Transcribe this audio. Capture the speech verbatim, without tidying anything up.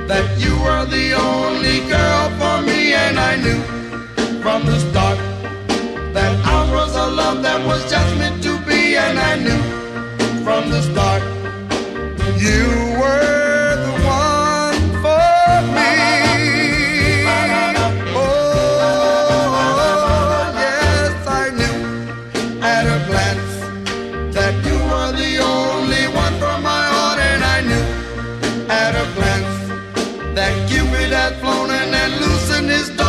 that you were the only girl for me, and I knew from the start that ours was a love that was just meant to be, and I knew from the start you were the one for me. Oh, yes, I knew at a glance that you were the only one for my heart, and I knew at a glance that Cupid had flown in and loosened his dart.